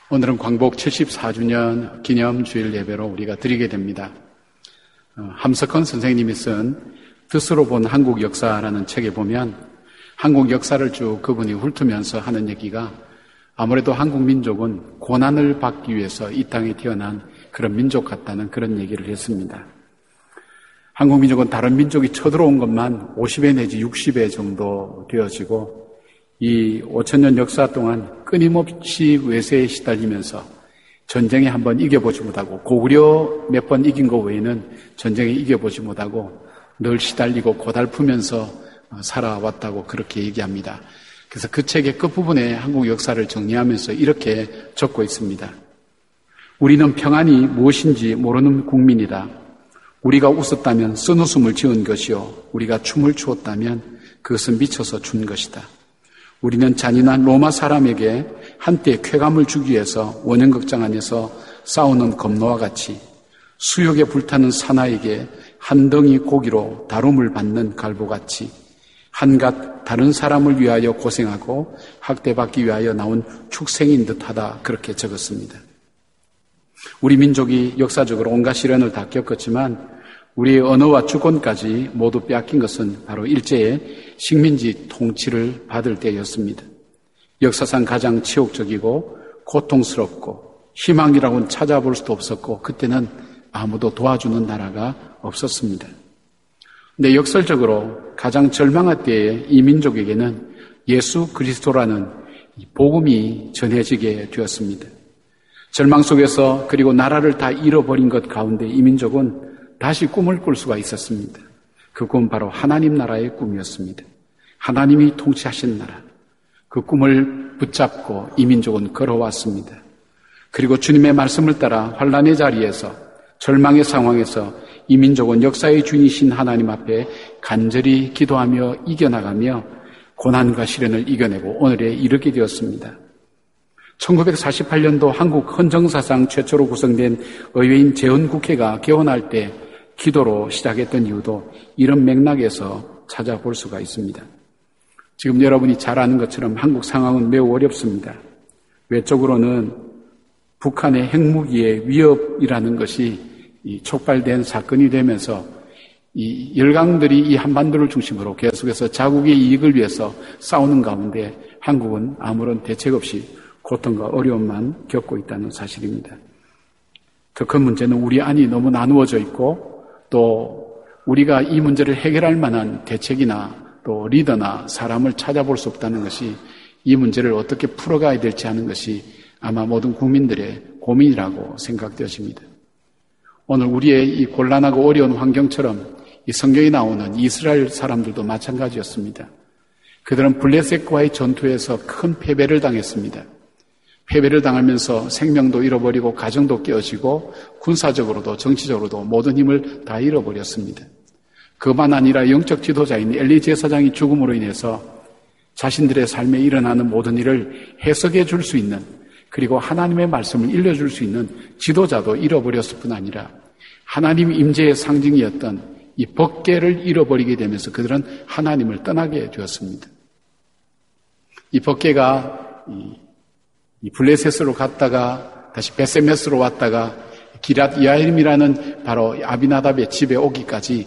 오늘은 광복 74주년 기념주일 예배로 우리가 드리게 됩니다. 함석헌 선생님이 쓴 뜻으로 본 한국 역사라는 책에 보면 한국 역사를 쭉 그분이 훑으면서 하는 얘기가 아무래도 한국 민족은 고난을 받기 위해서 이 땅에 태어난 그런 민족 같다는 그런 얘기를 했습니다. 한국 민족은 다른 민족이 쳐들어온 것만 50회 내지 60회 정도 되어지고 이 5,000년 역사 동안 끊임없이 외세에 시달리면서 전쟁에 한번 이겨보지 못하고 고구려 몇 번 이긴 것 외에는 전쟁에 이겨보지 못하고 늘 시달리고 고달프면서 살아왔다고 그렇게 얘기합니다. 그래서 그 책의 끝부분에 한국 역사를 정리하면서 이렇게 적고 있습니다. 우리는 평안이 무엇인지 모르는 국민이다. 우리가 웃었다면 쓴웃음을 지은 것이요 우리가 춤을 추었다면 그것은 미쳐서 춘 것이다. 우리는 잔인한 로마 사람에게 한때 쾌감을 주기 위해서 원형극장 안에서 싸우는 검노와 같이 수욕에 불타는 사나이에게 한 덩이 고기로 다룸을 받는 갈보같이 한갓 다른 사람을 위하여 고생하고 학대받기 위하여 나온 축생인 듯하다 그렇게 적었습니다. 우리 민족이 역사적으로 온갖 시련을 다 겪었지만 우리의 언어와 주권까지 모두 빼앗긴 것은 바로 일제의 식민지 통치를 받을 때였습니다. 역사상 가장 치욕적이고 고통스럽고 희망이라고는 찾아볼 수도 없었고 그때는 아무도 도와주는 나라가 없었습니다. 근데 역설적으로 가장 절망할 때에 이 민족에게는 예수 그리스도라는 복음이 전해지게 되었습니다. 절망 속에서 그리고 나라를 다 잃어버린 것 가운데 이 민족은 다시 꿈을 꿀 수가 있었습니다. 그 꿈은 바로 하나님 나라의 꿈이었습니다. 하나님이 통치하신 나라. 그 꿈을 붙잡고 이 민족은 걸어왔습니다. 그리고 주님의 말씀을 따라 환난의 자리에서 절망의 상황에서 이 민족은 역사의 주인이신 하나님 앞에 간절히 기도하며 이겨나가며 고난과 시련을 이겨내고 오늘에 이르게 되었습니다. 1948년도 한국 헌정사상 최초로 구성된 의회인 재헌국회가 개원할 때 기도로 시작했던 이유도 이런 맥락에서 찾아볼 수가 있습니다. 지금 여러분이 잘 아는 것처럼 한국 상황은 매우 어렵습니다. 외적으로는 북한의 핵무기의 위협이라는 것이 촉발된 사건이 되면서 이 열강들이 이 한반도를 중심으로 계속해서 자국의 이익을 위해서 싸우는 가운데 한국은 아무런 대책 없이 고통과 어려움만 겪고 있다는 사실입니다. 더 큰 문제는 우리 안이 너무 나누어져 있고 또 우리가 이 문제를 해결할 만한 대책이나 또 리더나 사람을 찾아볼 수 없다는 것이 이 문제를 어떻게 풀어가야 될지 하는 것이 아마 모든 국민들의 고민이라고 생각되어집니다. 오늘 우리의 이 곤란하고 어려운 환경처럼 이 성경에 나오는 이스라엘 사람들도 마찬가지였습니다. 그들은 블레셋과의 전투에서 큰 패배를 당했습니다. 패배를 당하면서 생명도 잃어버리고 가정도 깨어지고 군사적으로도 정치적으로도 모든 힘을 다 잃어버렸습니다. 그만 아니라 영적 지도자인 엘리 제사장이 죽음으로 인해서 자신들의 삶에 일어나는 모든 일을 해석해 줄 수 있는 그리고 하나님의 말씀을 일러줄 수 있는 지도자도 잃어버렸을 뿐 아니라 하나님 임재의 상징이었던 이 법궤를 잃어버리게 되면서 그들은 하나님을 떠나게 되었습니다. 이 법궤가 이 블레셋으로 갔다가 다시 베세메스로 왔다가 기랏 야림이라는 바로 아비나답의 집에 오기까지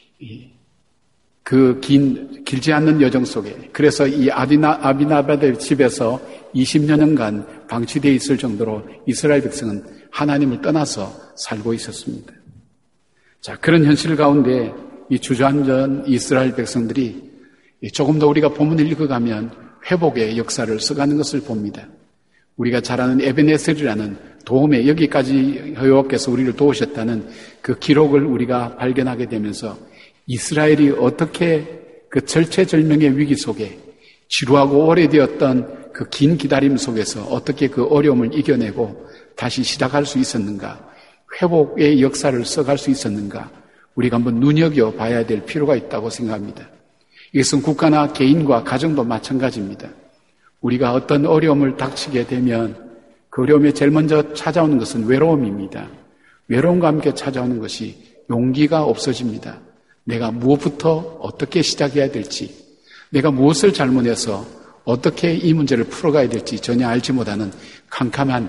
그 길지 않는 여정 속에 그래서 이 아비나답의 집에서 20여 년간 방치되어 있을 정도로 이스라엘 백성은 하나님을 떠나서 살고 있었습니다. 자, 그런 현실 가운데 이 주저앉은 이스라엘 백성들이 조금 더 우리가 본문을 읽어가면 회복의 역사를 써가는 것을 봅니다. 우리가 잘 아는 에베네셀이라는 도움에 여기까지 여호와께서 우리를 도우셨다는 그 기록을 우리가 발견하게 되면서 이스라엘이 어떻게 그 절체절명의 위기 속에 지루하고 오래되었던 그 긴 기다림 속에서 어떻게 그 어려움을 이겨내고 다시 시작할 수 있었는가, 회복의 역사를 써갈 수 있었는가, 우리가 한번 눈여겨봐야 될 필요가 있다고 생각합니다. 이것은 국가나 개인과 가정도 마찬가지입니다. 우리가 어떤 어려움을 닥치게 되면 그 어려움에 제일 먼저 찾아오는 것은 외로움입니다. 외로움과 함께 찾아오는 것이 용기가 없어집니다. 내가 무엇부터 어떻게 시작해야 될지, 내가 무엇을 잘못해서 어떻게 이 문제를 풀어가야 될지 전혀 알지 못하는 캄캄한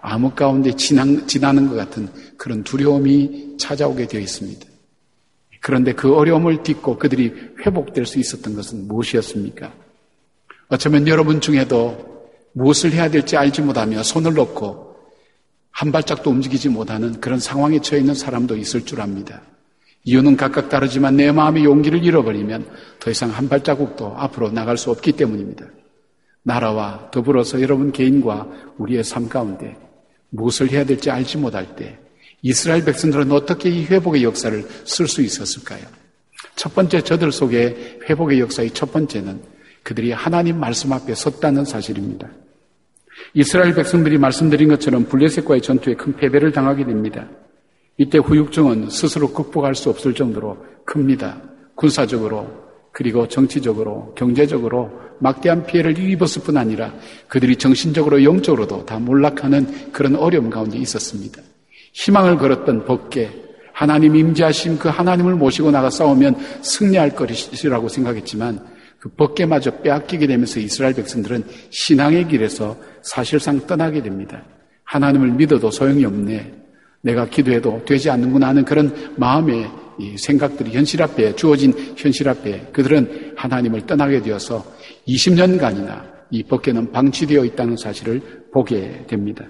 암흑 가운데 지나는 것 같은 그런 두려움이 찾아오게 되어 있습니다. 그런데 그 어려움을 딛고 그들이 회복될 수 있었던 것은 무엇이었습니까? 어쩌면 여러분 중에도 무엇을 해야 될지 알지 못하며 손을 놓고 한 발짝도 움직이지 못하는 그런 상황에 처해 있는 사람도 있을 줄 압니다. 이유는 각각 다르지만 내 마음의 용기를 잃어버리면 더 이상 한 발자국도 앞으로 나갈 수 없기 때문입니다. 나라와 더불어서 여러분 개인과 우리의 삶 가운데 무엇을 해야 될지 알지 못할 때 이스라엘 백성들은 어떻게 이 회복의 역사를 쓸 수 있었을까요? 첫 번째, 저들 속에 회복의 역사의 첫 번째는 그들이 하나님 말씀 앞에 섰다는 사실입니다. 이스라엘 백성들이 말씀드린 것처럼 블레셋과의 전투에 큰 패배를 당하게 됩니다. 이때 후유증은 스스로 극복할 수 없을 정도로 큽니다. 군사적으로, 그리고 정치적으로, 경제적으로 막대한 피해를 입었을 뿐 아니라 그들이 정신적으로, 영적으로도 다 몰락하는 그런 어려움 가운데 있었습니다. 희망을 걸었던 법궤, 하나님 임재하신 그 하나님을 모시고 나가 싸우면 승리할 것이라고 생각했지만 그 법궤마저 빼앗기게 되면서 이스라엘 백성들은 신앙의 길에서 사실상 떠나게 됩니다. 하나님을 믿어도 소용이 없네, 내가 기도해도 되지 않는구나 하는 그런 마음의 이 생각들이 현실 앞에, 주어진 현실 앞에 그들은 하나님을 떠나게 되어서 20년간이나 이 법궤는 방치되어 있다는 사실을 보게 됩니다.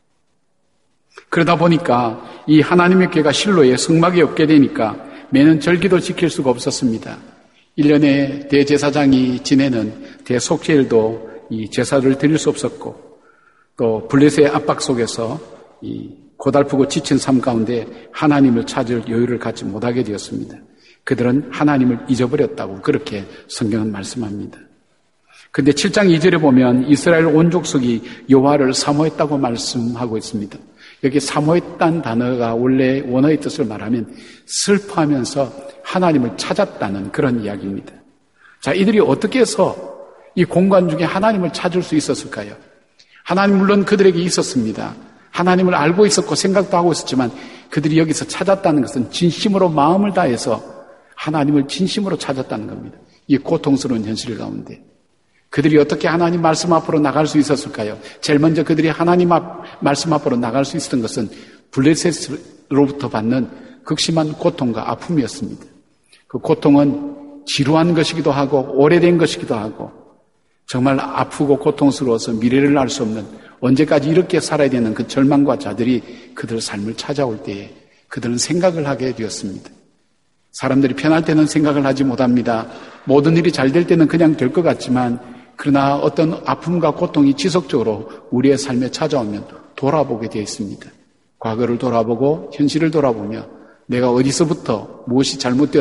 그러다 보니까 이 하나님의 궤가 실로에 성막이 없게 되니까 매년 절기도 지킬 수가 없었습니다. 1년에 대제사장이 지내는 대속죄일도 이 제사를 드릴 수 없었고, 또 블레셋의 압박 속에서 이 고달프고 지친 삶 가운데 하나님을 찾을 여유를 갖지 못하게 되었습니다. 그들은 하나님을 잊어버렸다고 그렇게 성경은 말씀합니다. 근데 7장 2절에 보면 이스라엘 온 족속이 여호와를 사모했다고 말씀하고 있습니다. 여기 사모했다는 단어가 원래 원어의 뜻을 말하면 슬퍼하면서 하나님을 찾았다는 그런 이야기입니다. 자, 이들이 어떻게 해서 이 공간 중에 하나님을 찾을 수 있었을까요? 하나님 물론 그들에게 있었습니다. 하나님을 알고 있었고 생각도 하고 있었지만 그들이 여기서 찾았다는 것은 진심으로 마음을 다해서 하나님을 진심으로 찾았다는 겁니다. 이 고통스러운 현실 가운데 그들이 어떻게 하나님 말씀 앞으로 나갈 수 있었을까요? 제일 먼저 그들이 하나님 말씀 앞으로 나갈 수 있었던 것은 블레셋으로부터 받는 극심한 고통과 아픔이었습니다. 그 고통은 지루한 것이기도 하고 오래된 것이기도 하고 정말 아프고 고통스러워서 미래를 알 수 없는, 언제까지 이렇게 살아야 되는 그 절망과 자들이 그들 삶을 찾아올 때에 그들은 생각을 하게 되었습니다. 사람들이 편할 때는 생각을 하지 못합니다. 모든 일이 잘 될 때는 그냥 될 것 같지만 그러나 어떤 아픔과 고통이 지속적으로 우리의 삶에 찾아오면 돌아보게 되어 있습니다. 과거를 돌아보고 현실을 돌아보며 내가 어디서부터 무엇이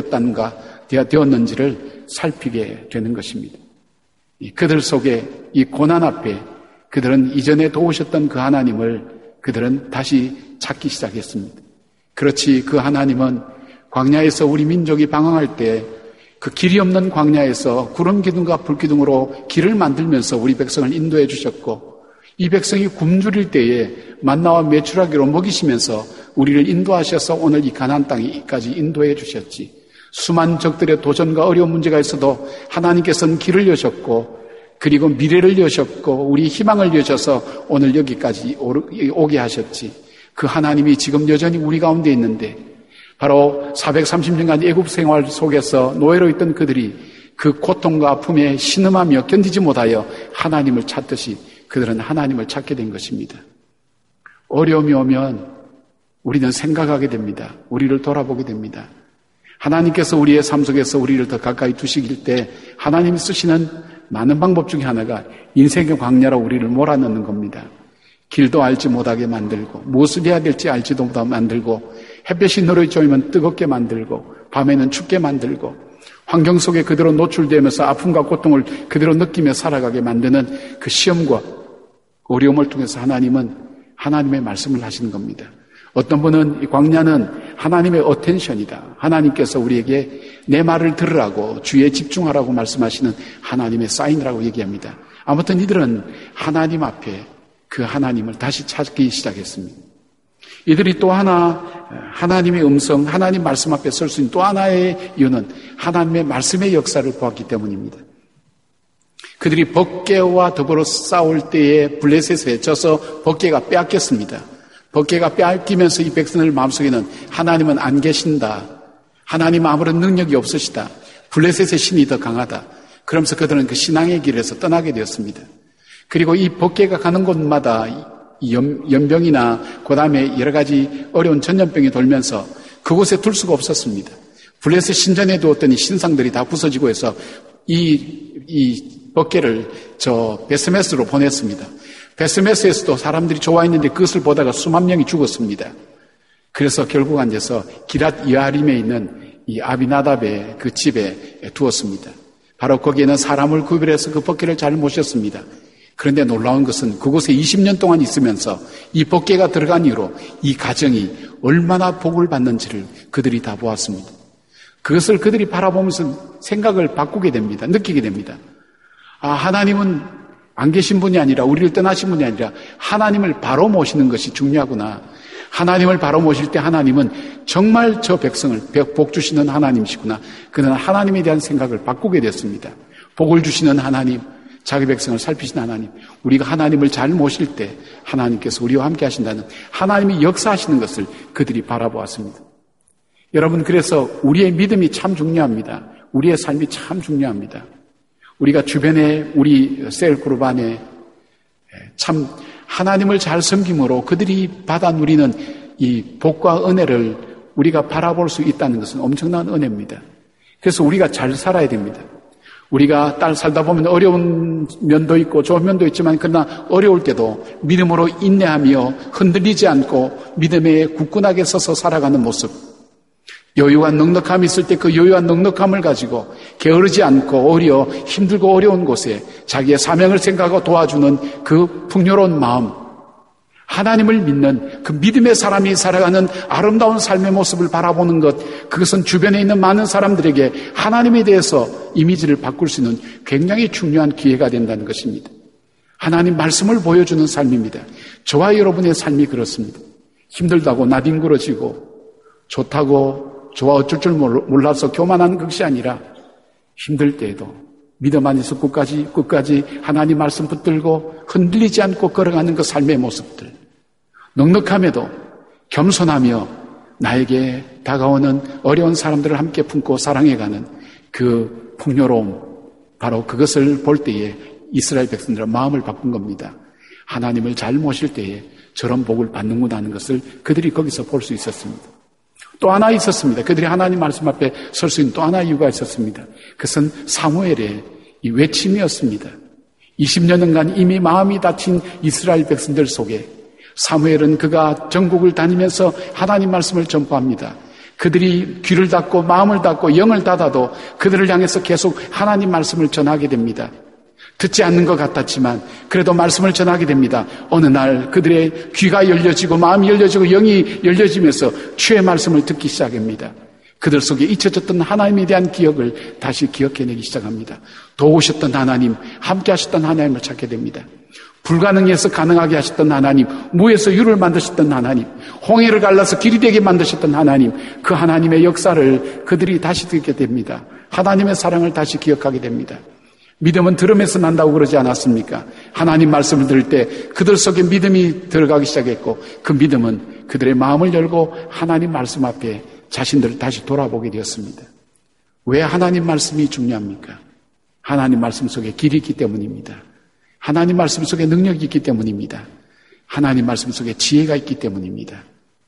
되었는지를 살피게 되는 것입니다. 그들 속에 이 고난 앞에 그들은 이전에 도우셨던 그 하나님을 그들은 다시 찾기 시작했습니다. 그렇지, 그 하나님은 광야에서 우리 민족이 방황할 때 그 길이 없는 광야에서 구름 기둥과 불 기둥으로 길을 만들면서 우리 백성을 인도해 주셨고, 이 백성이 굶주릴 때에 만나와 메추라기로 먹이시면서 우리를 인도하셔서 오늘 이 가나안 땅에까지 인도해 주셨지. 수많은 적들의 도전과 어려운 문제가 있어도 하나님께서는 길을 여셨고, 그리고 미래를 여셨고, 우리 희망을 여셔서 오늘 여기까지 오게 하셨지. 그 하나님이 지금 여전히 우리 가운데 있는데, 바로 430년간 애굽 생활 속에서 노예로 있던 그들이 그 고통과 아픔에 신음하며 견디지 못하여 하나님을 찾듯이 그들은 하나님을 찾게 된 것입니다. 어려움이 오면 우리는 생각하게 됩니다. 우리를 돌아보게 됩니다. 하나님께서 우리의 삶 속에서 우리를 더 가까이 두시길 때 하나님이 쓰시는 많은 방법 중에 하나가 인생의 광야로 우리를 몰아넣는 겁니다. 길도 알지 못하게 만들고, 무엇을 해야 될지 알지도 못하게 만들고, 햇볕이 너를 쬐면 뜨겁게 만들고, 밤에는 춥게 만들고, 환경 속에 그대로 노출되면서 아픔과 고통을 그대로 느끼며 살아가게 만드는 그 시험과 어려움을 통해서 하나님은 하나님의 말씀을 하시는 겁니다. 어떤 분은 이 광야는 하나님의 어텐션이다. 하나님께서 우리에게 내 말을 들으라고, 주에 집중하라고 말씀하시는 하나님의 사인이라고 얘기합니다. 아무튼 이들은 하나님 앞에 그 하나님을 다시 찾기 시작했습니다. 이들이 또 하나 하나님의 음성, 하나님 말씀 앞에 설 수 있는 또 하나의 이유는 하나님의 말씀의 역사를 보았기 때문입니다. 그들이 법궤와 더불어 싸울 때에 블레셋에 져서 법궤가 빼앗겼습니다. 법궤가 빼앗기면서 이 백성들 마음속에는 하나님은 안 계신다. 하나님 아무런 능력이 없으시다. 블레셋의 신이 더 강하다. 그러면서 그들은 그 신앙의 길에서 떠나게 되었습니다. 그리고 이 법궤가 가는 곳마다 연병이나 그다음에 여러 가지 어려운 전염병이 돌면서 그곳에 둘 수가 없었습니다. 블레셋 신전에 두었더니 신상들이 다 부서지고 해서 이 법궤를 베스메스로 보냈습니다. 베스메스에서도 사람들이 좋아했는데 그것을 보다가 수만 명이 죽었습니다. 그래서 결국 앉아서 기랏 여아림에 있는 이 아비나답의 그 집에 두었습니다. 바로 거기에는 사람을 구별해서 그 법궤를 잘 모셨습니다. 그런데 놀라운 것은 그곳에 20년 동안 있으면서 이 법궤가 들어간 이후로 이 가정이 얼마나 복을 받는지를 그들이 다 보았습니다. 그것을 그들이 바라보면서 생각을 바꾸게 됩니다. 느끼게 됩니다. 아, 하나님은 안 계신 분이 아니라 우리를 떠나신 분이 아니라 하나님을 바로 모시는 것이 중요하구나. 하나님을 바로 모실 때 하나님은 정말 저 백성을 복 주시는 하나님이시구나. 그는 하나님에 대한 생각을 바꾸게 됐습니다. 복을 주시는 하나님, 자기 백성을 살피신 하나님, 우리가 하나님을 잘 모실 때 하나님께서 우리와 함께 하신다는 하나님이 역사하시는 것을 그들이 바라보았습니다. 여러분, 그래서 우리의 믿음이 참 중요합니다. 우리의 삶이 참 중요합니다. 우리가 주변에 우리 셀그룹 안에 참 하나님을 잘 섬김으로 그들이 받아 누리는 이 복과 은혜를 우리가 바라볼 수 있다는 것은 엄청난 은혜입니다. 그래서 우리가 잘 살아야 됩니다. 우리가 딸 살다 보면 어려운 면도 있고 좋은 면도 있지만 그러나 어려울 때도 믿음으로 인내하며 흔들리지 않고 믿음에 굳건하게 서서 살아가는 모습, 여유와 넉넉함이 있을 때 그 여유와 넉넉함을 가지고 게으르지 않고 오히려 힘들고 어려운 곳에 자기의 사명을 생각하고 도와주는 그 풍요로운 마음, 하나님을 믿는 그 믿음의 사람이 살아가는 아름다운 삶의 모습을 바라보는 것, 그것은 주변에 있는 많은 사람들에게 하나님에 대해서 이미지를 바꿀 수 있는 굉장히 중요한 기회가 된다는 것입니다. 하나님 말씀을 보여주는 삶입니다. 저와 여러분의 삶이 그렇습니다. 힘들다고 나뒹굴어지고 좋다고 좋아 어쩔 줄 몰라서 교만한 것이 아니라 힘들 때에도 믿음 안에서 끝까지 하나님 말씀 붙들고 흔들리지 않고 걸어가는 그 삶의 모습들, 넉넉함에도 겸손하며 나에게 다가오는 어려운 사람들을 함께 품고 사랑해가는 그 풍요로움, 바로 그것을 볼 때에 이스라엘 백성들은 마음을 바꾼 겁니다. 하나님을 잘 모실 때에 저런 복을 받는구나 하는 것을 그들이 거기서 볼 수 있었습니다. 또 하나 있었습니다. 그들이 하나님 말씀 앞에 설 수 있는 또 하나 이유가 있었습니다. 그것은 사무엘의 이 외침이었습니다. 20년간 이미 마음이 다친 이스라엘 백성들 속에 사무엘은 그가 전국을 다니면서 하나님 말씀을 전파합니다. 그들이 귀를 닫고 마음을 닫고 영을 닫아도 그들을 향해서 계속 하나님 말씀을 전하게 됩니다. 듣지 않는 것 같았지만 그래도 말씀을 전하게 됩니다. 어느 날 그들의 귀가 열려지고 마음이 열려지고 영이 열려지면서 주의 말씀을 듣기 시작합니다. 그들 속에 잊혀졌던 하나님에 대한 기억을 다시 기억해내기 시작합니다. 도우셨던 하나님, 함께 하셨던 하나님을 찾게 됩니다. 불가능해서 가능하게 하셨던 하나님, 무에서 유를 만드셨던 하나님, 홍해를 갈라서 길이 되게 만드셨던 하나님, 그 하나님의 역사를 그들이 다시 듣게 됩니다. 하나님의 사랑을 다시 기억하게 됩니다. 믿음은 들음에서 난다고 그러지 않았습니까? 하나님 말씀을 들을 때 그들 속에 믿음이 들어가기 시작했고 그 믿음은 그들의 마음을 열고 하나님 말씀 앞에 자신들을 다시 돌아보게 되었습니다. 왜 하나님 말씀이 중요합니까? 하나님 말씀 속에 길이 있기 때문입니다. 하나님 말씀 속에 능력이 있기 때문입니다. 하나님 말씀 속에 지혜가 있기 때문입니다.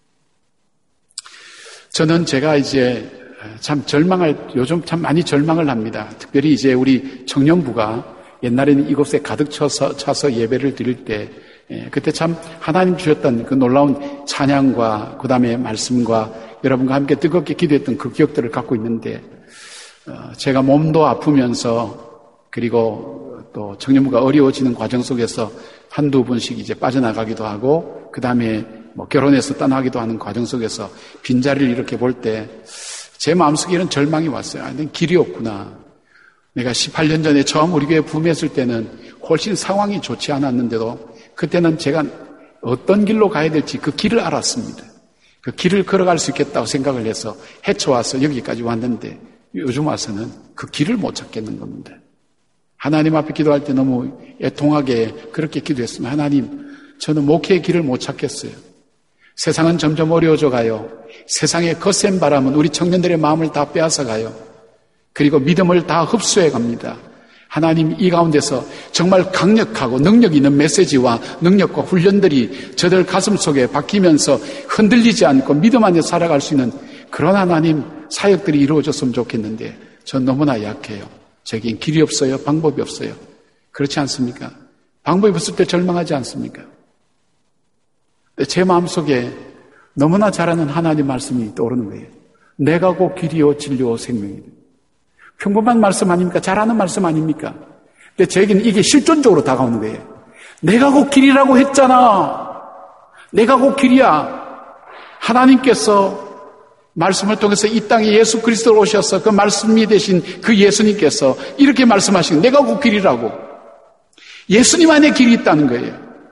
저는 제가 이제 요즘 참 많이 절망을 합니다. 특별히 이제 우리 청년부가 옛날에는 이곳에 가득 차서 예배를 드릴 때, 그때 참 하나님 주셨던 그 놀라운 찬양과 그 다음에 말씀과 여러분과 함께 뜨겁게 기도했던 그 기억들을 갖고 있는데, 제가 몸도 아프면서 그리고 또 청년부가 어려워지는 과정 속에서 한두 번씩 이제 빠져나가기도 하고, 그 다음에 뭐 결혼해서 떠나기도 하는 과정 속에서 빈자리를 이렇게 볼 때, 제 마음속에 이런 절망이 왔어요. 아, 난 길이 없구나. 내가 18년 전에 처음 우리 교회 부임했을 때는 훨씬 상황이 좋지 않았는데도 그때는 제가 어떤 길로 가야 될지 그 길을 알았습니다. 그 길을 걸어갈 수 있겠다고 생각을 해서 헤쳐와서 여기까지 왔는데 요즘 와서는 그 길을 못 찾겠는 겁니다. 하나님 앞에 기도할 때 너무 애통하게 그렇게 기도했습니다. 하나님, 저는 목회의 길을 못 찾겠어요. 세상은 점점 어려워져 가요. 세상의 거센 바람은 우리 청년들의 마음을 다 빼앗아 가요. 그리고 믿음을 다 흡수해 갑니다. 하나님, 이 가운데서 정말 강력하고 능력 있는 메시지와 능력과 훈련들이 저들 가슴 속에 박히면서 흔들리지 않고 믿음 안에 살아갈 수 있는 그런 하나님 사역들이 이루어졌으면 좋겠는데 전 너무나 약해요. 저긴 길이 없어요. 방법이 없어요. 그렇지 않습니까? 방법이 없을 때 절망하지 않습니까? 제 마음속에 너무나 잘하는 하나님 말씀이 떠오르는 거예요. 내가 곧 길이요 진리요 생명이다. 평범한 말씀 아닙니까? 잘하는 말씀 아닙니까? 근데 저에게는 이게 실존적으로 다가오는 거예요. 내가 곧 길이라고 했잖아. 내가 곧 길이야. 하나님께서 말씀을 통해서 이 땅에 예수 그리스도로 오셔서 그 말씀이 되신 그 예수님께서 이렇게 말씀하시는 내가 곧 길이라고. 예수님 안에 길이 있다는 거예요.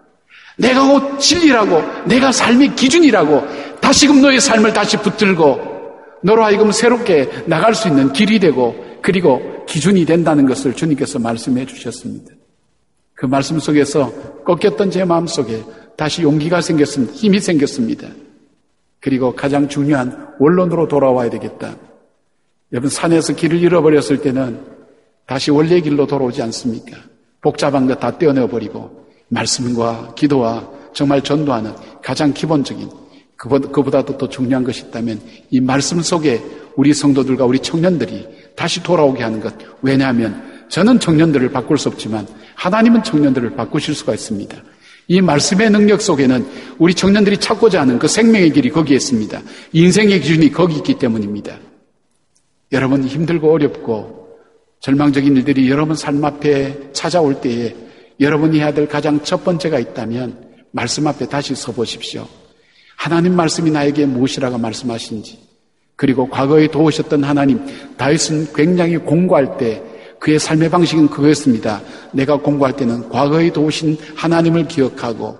내가 곧 진리라고. 내가 삶의 기준이라고. 다시금 너의 삶을 다시 붙들고 너로 하여금 새롭게 나갈 수 있는 길이 되고 그리고 기준이 된다는 것을 주님께서 말씀해 주셨습니다. 그 말씀 속에서 꺾였던 제 마음속에 다시 용기가 생겼습니다. 힘이 생겼습니다. 그리고 가장 중요한 원론으로 돌아와야 되겠다. 여러분, 산에서 길을 잃어버렸을 때는 다시 원래의 길로 돌아오지 않습니까? 복잡한 것 다 떼어내어버리고 말씀과 기도와 정말 전도하는 가장 기본적인 그보다도 더 중요한 것이 있다면 이 말씀 속에 우리 성도들과 우리 청년들이 다시 돌아오게 하는 것. 왜냐하면 저는 청년들을 바꿀 수 없지만 하나님은 청년들을 바꾸실 수가 있습니다. 이 말씀의 능력 속에는 우리 청년들이 찾고자 하는 그 생명의 길이 거기에 있습니다. 인생의 기준이 거기 있기 때문입니다. 여러분, 힘들고 어렵고 절망적인 일들이 여러분 삶 앞에 찾아올 때에 여러분이 해야 될 가장 첫 번째가 있다면 말씀 앞에 다시 서보십시오. 하나님 말씀이 나에게 무엇이라고 말씀하신지, 그리고 과거에 도우셨던 하나님, 다윗은 굉장히 공고할 때 그의 삶의 방식은 그거였습니다. 내가 공고할 때는 과거에 도우신 하나님을 기억하고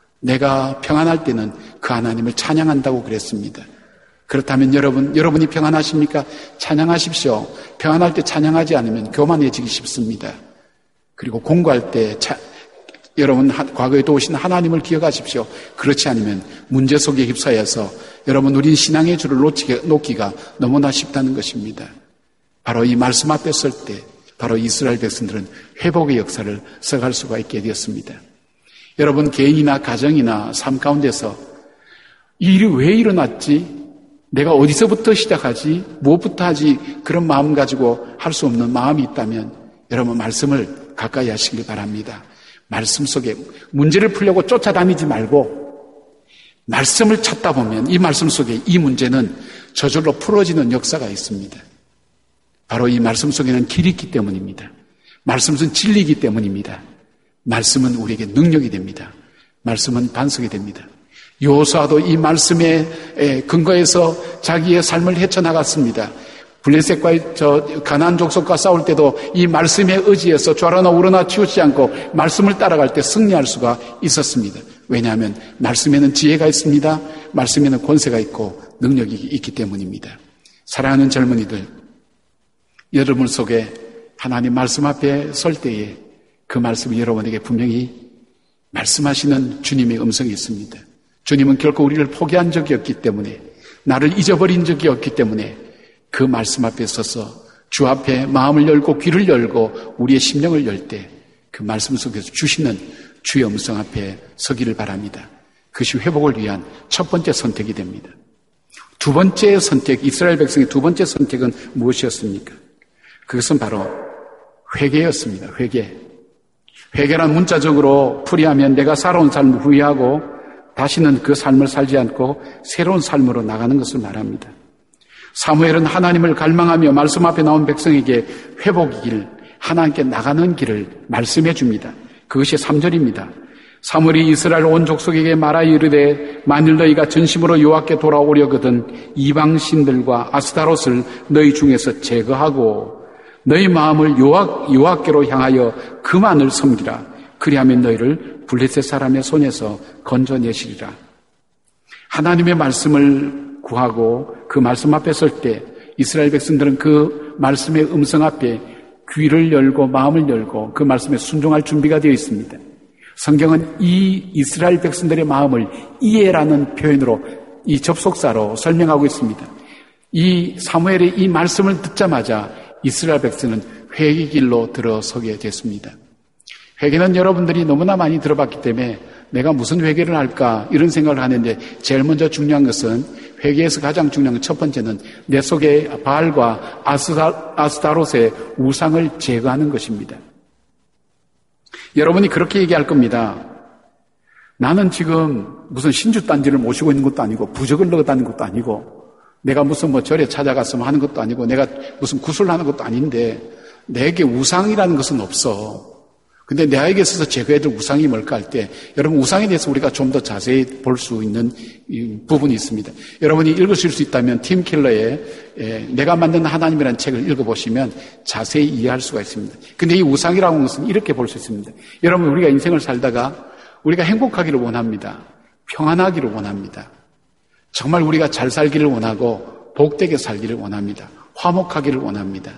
내가 평안할 때는 그 하나님을 찬양한다고 그랬습니다. 그렇다면 여러분이 평안하십니까? 찬양하십시오. 평안할 때 찬양하지 않으면 교만해지기 쉽습니다. 그리고 공고할 때 여러분 과거에 도우신 하나님을 기억하십시오. 그렇지 않으면 문제 속에 휩싸여서 여러분 우린 신앙의 줄을 놓기가 너무나 쉽다는 것입니다. 바로 이 말씀 앞에 설 때 바로 이스라엘 백성들은 회복의 역사를 써갈 수가 있게 되었습니다. 여러분 개인이나 가정이나 삶 가운데서 이 일이 왜 일어났지? 내가 어디서부터 시작하지? 무엇부터 하지? 그런 마음 가지고 할 수 없는 마음이 있다면 여러분 말씀을 가까이 하시길 바랍니다. 말씀 속에 문제를 풀려고 쫓아다니지 말고 말씀을 찾다 보면 이 말씀 속에 이 문제는 저절로 풀어지는 역사가 있습니다. 바로 이 말씀 속에는 길이 있기 때문입니다. 말씀은 진리이기 때문입니다. 말씀은 우리에게 능력이 됩니다. 말씀은 반석이 됩니다. 여호수아도 이 말씀에 근거해서 자기의 삶을 헤쳐나갔습니다. 블레셋과 가나안 족속과 싸울 때도 이 말씀에 의지해서 좌로나 우로나 치우치지 않고 말씀을 따라갈 때 승리할 수가 있었습니다. 왜냐하면 말씀에는 지혜가 있습니다. 말씀에는 권세가 있고 능력이 있기 때문입니다. 사랑하는 젊은이들, 여러분 속에 하나님 말씀 앞에 설 때에 그 말씀이 여러분에게 분명히 말씀하시는 주님의 음성이 있습니다. 주님은 결코 우리를 포기한 적이 없기 때문에, 나를 잊어버린 적이 없기 때문에 그 말씀 앞에 서서 주 앞에 마음을 열고 귀를 열고 우리의 심령을 열 때 그 말씀 속에서 주시는 주의 음성 앞에 서기를 바랍니다. 그것이 회복을 위한 첫 번째 선택이 됩니다. 두 번째 선택, 이스라엘 백성의 두 번째 선택은 무엇이었습니까? 그것은 바로 회개였습니다. 회개란 문자적으로 풀이하면 내가 살아온 삶을 후회하고 다시는 그 삶을 살지 않고 새로운 삶으로 나가는 것을 말합니다. 사무엘은 하나님을 갈망하며 말씀 앞에 나온 백성에게 회복의 길, 하나님께 나가는 길을 말씀해 줍니다. 그것이 3절입니다. 사무엘이 이스라엘 온 족속에게 말하여 이르되 만일 너희가 전심으로 여호와께 돌아오려거든 이방 신들과 아스타롯을 너희 중에서 제거하고 너희 마음을 여호와께로 향하여 그만을 섬기라. 그리하면 너희를 블레셋 사람의 손에서 건져내시리라. 하나님의 말씀을 구하고 그 말씀 앞에 설 때 이스라엘 백성들은 그 말씀의 음성 앞에 귀를 열고 마음을 열고 그 말씀에 순종할 준비가 되어 있습니다. 성경은 이 이스라엘 백성들의 마음을 이해라는 표현으로 이 접속사로 설명하고 있습니다. 이 사무엘의 이 말씀을 듣자마자 이스라엘 백성은 회개 길로 들어서게 됐습니다. 회개는 여러분들이 너무나 많이 들어봤기 때문에 내가 무슨 회개를 할까 이런 생각을 하는데 제일 먼저 중요한 것은 회개에서 가장 중요한 첫 번째는 내 속에 바알과 아스타롯의 우상을 제거하는 것입니다. 여러분이 그렇게 얘기할 겁니다. 나는 지금 무슨 신주단지를 모시고 있는 것도 아니고 부적을 넣어다니는 것도 아니고 내가 무슨 절에 찾아가서 하는 것도 아니고 내가 무슨 구슬을 하는 것도 아닌데 내게 우상이라는 것은 없어. 근데 나에게 있어서 제거해야 될 우상이 뭘까 할 때 여러분 우상에 대해서 우리가 좀 더 자세히 볼 수 있는 부분이 있습니다. 여러분이 읽으실 수 있다면 팀 킬러의 내가 만든 하나님이라는 책을 읽어보시면 자세히 이해할 수가 있습니다. 근데 이 우상이라는 것은 이렇게 볼 수 있습니다. 여러분 우리가 인생을 살다가 우리가 행복하기를 원합니다. 평안하기를 원합니다. 정말 우리가 잘 살기를 원하고 복되게 살기를 원합니다. 화목하기를 원합니다.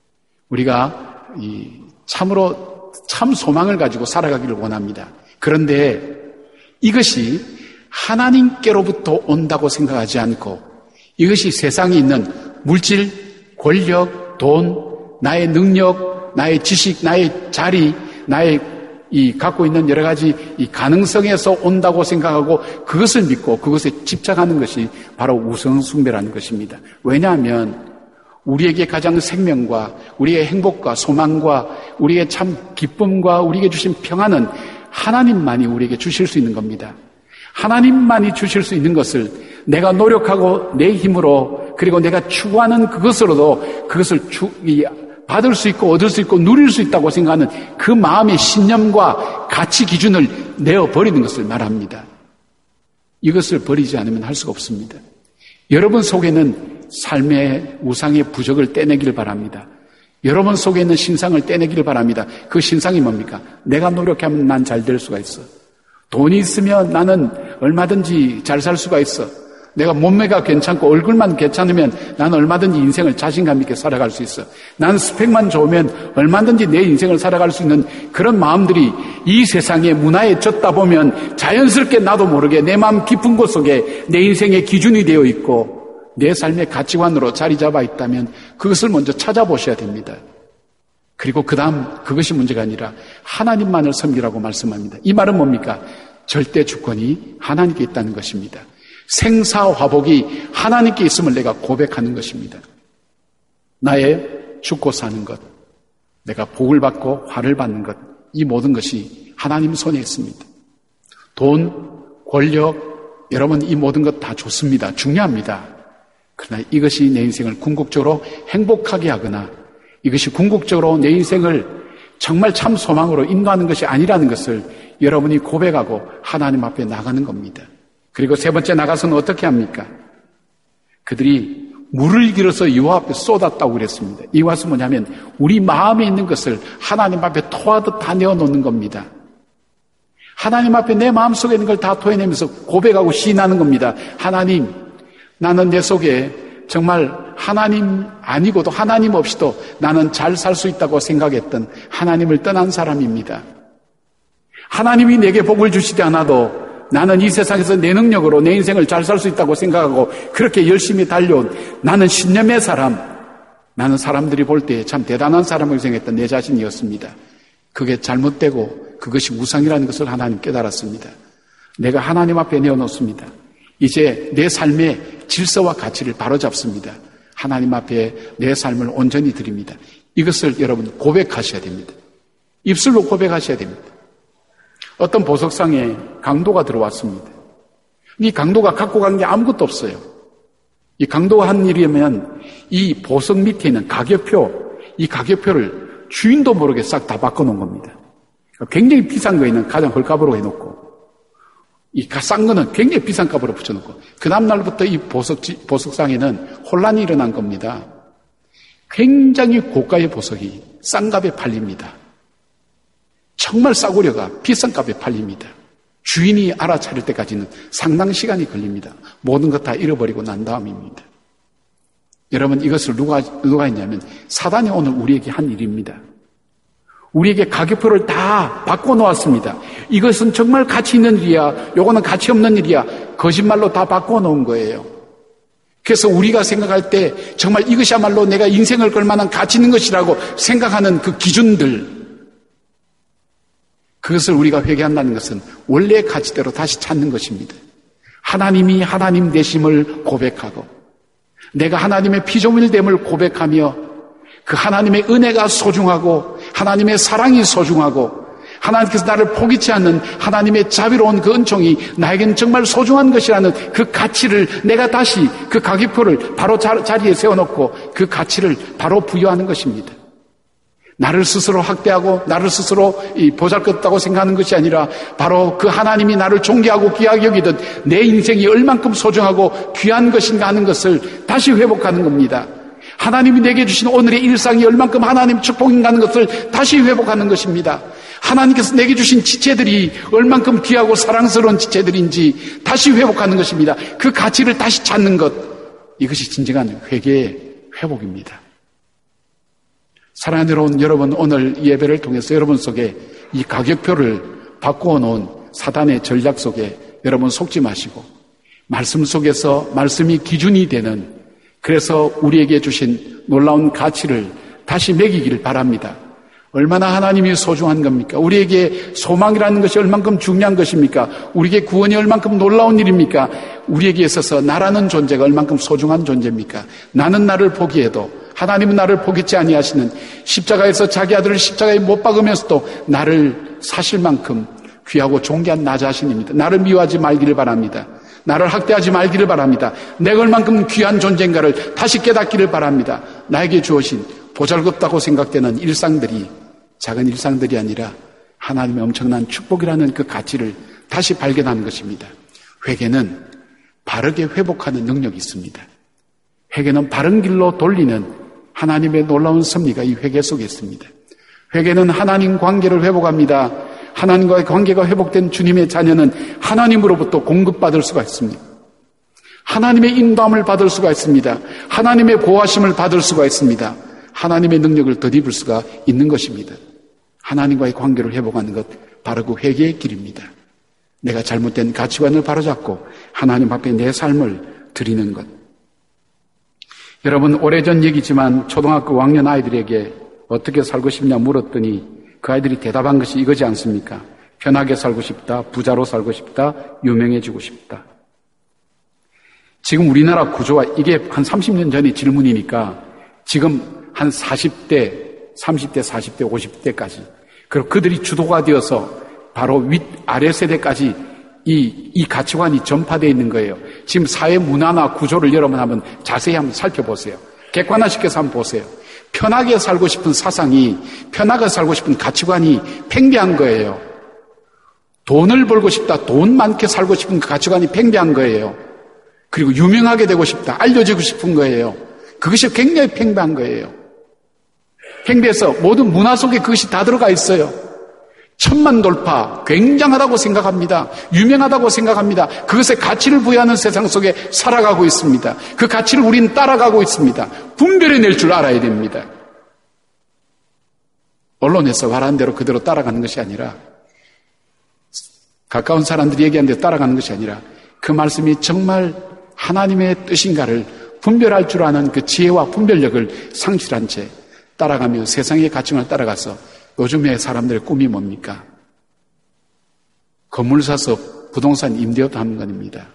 우리가 참으로 참 소망을 가지고 살아가기를 원합니다. 그런데 이것이 하나님께로부터 온다고 생각하지 않고 이것이 세상에 있는 물질, 권력, 돈, 나의 능력, 나의 지식, 나의 자리, 나의 갖고 있는 여러 가지 이 가능성에서 온다고 생각하고 그것을 믿고 그것에 집착하는 것이 바로 우상숭배라는 것입니다. 왜냐하면 우리에게 가장 생명과 우리의 행복과 소망과 우리의 참 기쁨과 우리에게 주신 평안은 하나님만이 우리에게 주실 수 있는 겁니다. 하나님만이 주실 수 있는 것을 내가 노력하고 내 힘으로 그리고 내가 추구하는 그것으로도 그것을 받을 수 있고 얻을 수 있고 누릴 수 있다고 생각하는 그 마음의 신념과 가치 기준을 내어버리는 것을 말합니다. 이것을 버리지 않으면 할 수가 없습니다. 여러분 속에는 삶의 우상의 부적을 떼내기를 바랍니다. 여러분 속에 있는 신상을 떼내기를 바랍니다. 그 신상이 뭡니까? 내가 노력하면 난 잘 될 수가 있어. 돈이 있으면 나는 얼마든지 잘 살 수가 있어. 내가 몸매가 괜찮고 얼굴만 괜찮으면 나는 얼마든지 인생을 자신감 있게 살아갈 수 있어. 나는 스펙만 좋으면 얼마든지 내 인생을 살아갈 수 있는 그런 마음들이 이 세상의 문화에 젖다 보면 자연스럽게 나도 모르게 내 마음 깊은 곳 속에 내 인생의 기준이 되어 있고 내 삶의 가치관으로 자리 잡아 있다면 그것을 먼저 찾아보셔야 됩니다. 그리고 그 다음 그것이 문제가 아니라 하나님만을 섬기라고 말씀합니다. 이 말은 뭡니까? 절대 주권이 하나님께 있다는 것입니다. 생사화복이 하나님께 있음을 내가 고백하는 것입니다. 나의 죽고 사는 것, 내가 복을 받고 화를 받는 것, 이 모든 것이 하나님 손에 있습니다. 돈, 권력, 여러분 이 모든 것 다 좋습니다. 중요합니다. 그러나 이것이 내 인생을 궁극적으로 행복하게 하거나 이것이 궁극적으로 내 인생을 정말 참 소망으로 인도하는 것이 아니라는 것을 여러분이 고백하고 하나님 앞에 나가는 겁니다. 그리고 세 번째 나가서는 어떻게 합니까? 그들이 물을 길어서 여호와 앞에 쏟았다고 그랬습니다. 이것은 뭐냐면 우리 마음에 있는 것을 하나님 앞에 토하듯 다 내어놓는 겁니다. 하나님 앞에 내 마음속에 있는 걸 다 토해내면서 고백하고 시인하는 겁니다. 하나님, 나는 내 속에 정말 하나님 아니고도 하나님 없이도 나는 잘 살 수 있다고 생각했던 하나님을 떠난 사람입니다. 하나님이 내게 복을 주시지 않아도 나는 이 세상에서 내 능력으로 내 인생을 잘 살 수 있다고 생각하고 그렇게 열심히 달려온 나는 신념의 사람, 나는 사람들이 볼 때 참 대단한 사람을 생각했던 내 자신이었습니다. 그게 잘못되고 그것이 우상이라는 것을 하나님 깨달았습니다. 내가 하나님 앞에 내어놓습니다. 이제 내 삶의 질서와 가치를 바로잡습니다. 하나님 앞에 내 삶을 온전히 드립니다. 이것을 여러분 고백하셔야 됩니다. 입술로 고백하셔야 됩니다. 어떤 보석상에 강도가 들어왔습니다. 이 강도가 갖고 간 게 아무것도 없어요. 이 강도가 한 일이면 이 보석 밑에 있는 가격표, 이 가격표를 주인도 모르게 싹 다 바꿔놓은 겁니다. 굉장히 비싼 거에는 가장 헐값으로 해놓고 이 싼 거는 굉장히 비싼 값으로 붙여놓고 그 다음날부터 이 보석상에는 혼란이 일어난 겁니다. 굉장히 고가의 보석이 싼 값에 팔립니다. 정말 싸구려가 비싼 값에 팔립니다. 주인이 알아차릴 때까지는 상당 시간이 걸립니다. 모든 것 다 잃어버리고 난 다음입니다. 여러분, 이것을 누가 했냐면 사단이 오늘 우리에게 한 일입니다. 우리에게 가격표를 다 바꿔놓았습니다. 이것은 정말 가치 있는 일이야. 요거는 가치 없는 일이야. 거짓말로 다 바꿔놓은 거예요. 그래서 우리가 생각할 때 정말 이것이야말로 내가 인생을 걸 만한 가치 있는 것이라고 생각하는 그 기준들, 그것을 우리가 회개한다는 것은 원래의 가치대로 다시 찾는 것입니다. 하나님이 하나님 되심을 고백하고 내가 하나님의 피조물됨을 고백하며 그 하나님의 은혜가 소중하고 하나님의 사랑이 소중하고 하나님께서 나를 포기치 않는 하나님의 자비로운 그 은총이 나에게는 정말 소중한 것이라는 그 가치를 내가 다시 그 가격표를 바로 자리에 세워놓고 그 가치를 바로 부여하는 것입니다. 나를 스스로 학대하고 나를 스스로 보잘것없다고 생각하는 것이 아니라 바로 그 하나님이 나를 존귀하고 귀하게 여기듯 내 인생이 얼만큼 소중하고 귀한 것인가 하는 것을 다시 회복하는 겁니다. 하나님이 내게 주신 오늘의 일상이 얼만큼 하나님 축복인가 하는 것을 다시 회복하는 것입니다. 하나님께서 내게 주신 지체들이 얼만큼 귀하고 사랑스러운 지체들인지 다시 회복하는 것입니다. 그 가치를 다시 찾는 것, 이것이 진정한 회개의 회복입니다. 사랑하는 여러분, 오늘 예배를 통해서 여러분 속에 이 가격표를 바꾸어 놓은 사단의 전략 속에 여러분 속지 마시고 말씀 속에서 말씀이 기준이 되는, 그래서 우리에게 주신 놀라운 가치를 다시 매기기를 바랍니다. 얼마나 하나님이 소중한 겁니까? 우리에게 소망이라는 것이 얼만큼 중요한 것입니까? 우리에게 구원이 얼만큼 놀라운 일입니까? 우리에게 있어서 나라는 존재가 얼만큼 소중한 존재입니까? 나는 나를 포기해도 하나님은 나를 포기치 아니하시는, 십자가에서 자기 아들을 십자가에 못 박으면서도 나를 사실 만큼 귀하고 존귀한 나 자신입니다. 나를 미워하지 말기를 바랍니다. 나를 학대하지 말기를 바랍니다. 내가 얼만큼 귀한 존재인가를 다시 깨닫기를 바랍니다. 나에게 주어진 보잘것없다고 생각되는 일상들이 작은 일상들이 아니라 하나님의 엄청난 축복이라는 그 가치를 다시 발견하는 것입니다. 회개는 바르게 회복하는 능력이 있습니다. 회개는 바른 길로 돌리는 하나님의 놀라운 섭리가 이 회개 속에 있습니다. 회개는 하나님 관계를 회복합니다. 하나님과의 관계가 회복된 주님의 자녀는 하나님으로부터 공급받을 수가 있습니다. 하나님의 인도함을 받을 수가 있습니다. 하나님의 보호하심을 받을 수가 있습니다. 하나님의 능력을 덧입을 수가 있는 것입니다. 하나님과의 관계를 회복하는 것, 바로 그 회개의 길입니다. 내가 잘못된 가치관을 바로잡고 하나님 앞에 내 삶을 드리는 것. 여러분, 오래전 얘기지만 초등학교 5학년 아이들에게 어떻게 살고 싶냐 물었더니 그 아이들이 대답한 것이 이거지 않습니까? 편하게 살고 싶다, 부자로 살고 싶다, 유명해지고 싶다. 지금 우리나라 구조와 이게 한 30년 전의 질문이니까 지금 한 40대, 30대, 40대, 50대까지, 그리고 그들이 주도가 되어서 바로 아래 세대까지 이 가치관이 전파되어 있는 거예요. 지금 사회 문화나 구조를 여러분 한번 자세히 한번 살펴보세요. 객관화시켜서 한번 보세요. 편하게 살고 싶은 사상이, 편하게 살고 싶은 가치관이 팽배한 거예요. 돈을 벌고 싶다, 돈 많게 살고 싶은 그 가치관이 팽배한 거예요. 그리고 유명하게 되고 싶다, 알려지고 싶은 거예요. 그것이 굉장히 팽배한 거예요. 팽배해서 모든 문화 속에 그것이 다 들어가 있어요. 1000만 돌파, 굉장하다고 생각합니다. 유명하다고 생각합니다. 그것에 가치를 부여하는 세상 속에 살아가고 있습니다. 그 가치를 우리는 따라가고 있습니다. 분별해낼 줄 알아야 됩니다. 언론에서 말한 대로 그대로 따라가는 것이 아니라, 가까운 사람들이 얘기한 대로 따라가는 것이 아니라, 그 말씀이 정말 하나님의 뜻인가를 분별할 줄 아는 그 지혜와 분별력을 상실한 채 따라가며 세상의 가치관을 따라가서, 요즘에 사람들의 꿈이 뭡니까? 건물 사서 부동산 임대업도 하는 겁니다.